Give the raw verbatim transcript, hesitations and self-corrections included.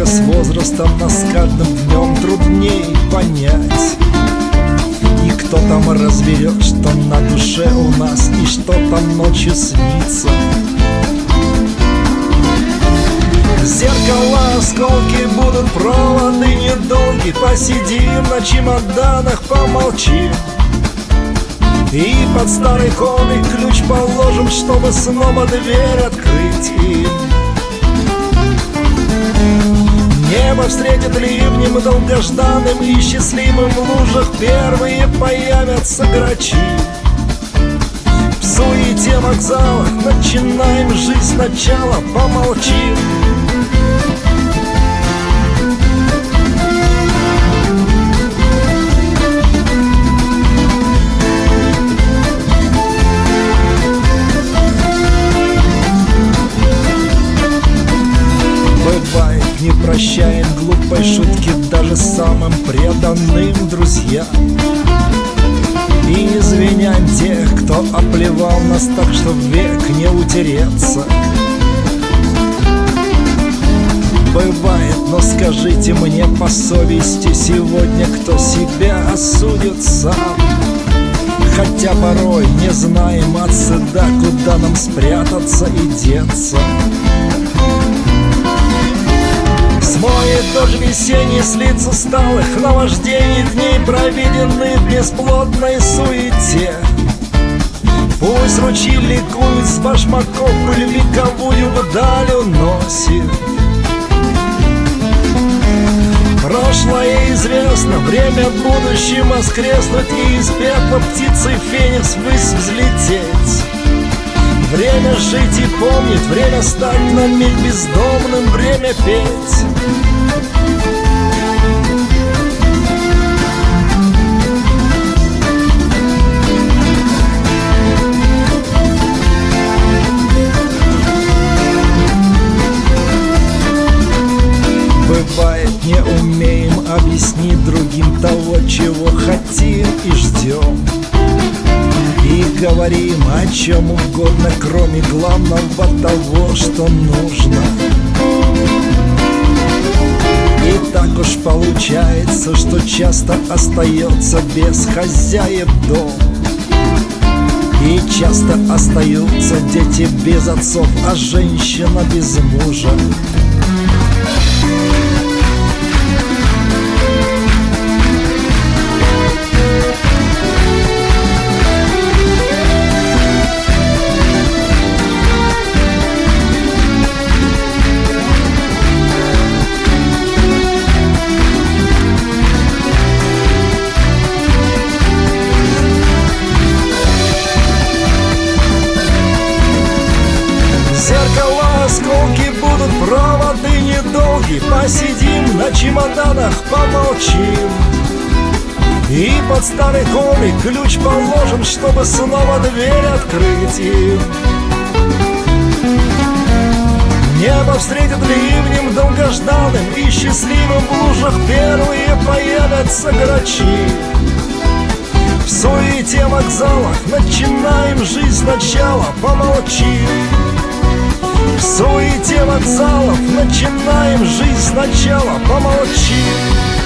только с возрастом нас каждым днем трудней понять. И кто там разберет, что на душе у нас и что там ночью снится. Зеркала, осколки, будут проводы недолги. Посидим на чемоданах, помолчим. И под старый коврик ключ положим, чтобы снова дверь открыть им. Небо встретит ливнем долгожданным и счастливым. В лужах первые появятся грачи. В суете вокзала начинаем жизнь сначала, помолчим. Бывает, не прощаем глупой шутки даже самым преданным друзьям. И извиняем тех, кто оплевал нас так, что век не утереться. Бывает, но скажите мне по совести сегодня, кто себя осудит сам. Хотя порой не знаем от стыда, куда нам спрятаться и деться. Смоет дождь весенний с лиц усталых наваждений, дней, проведенных в бесплодной суете. Пусть ручьи ликуют с башмаков, пыль вековую вдаль уносит. Прошлое известно, время будущим воскреснуть и из пепла птицей феникс ввысь взлететь. Время жить и помнить, время стать на миг бездомным, время петь. Бывает, не умеем объяснить другим того, чего хотим и ждем. И говорим о чем угодно, кроме главного того, что нужно. И так уж получается, что часто остается без хозяев дом. И часто остаются дети без отцов, а женщина без мужа. Зеркала, осколки, будут проводы недолги. Посидим на чемоданах, помолчим. И под старый коврик ключ положим, чтобы снова дверь открыть им. Небо встретит ливнем долгожданным и счастливым. В лужах первые появятся грачи. В суете вокзалах начинаем жизнь сначала, помолчим. В суете вокзалов начинаем жизнь сначала, помолчи.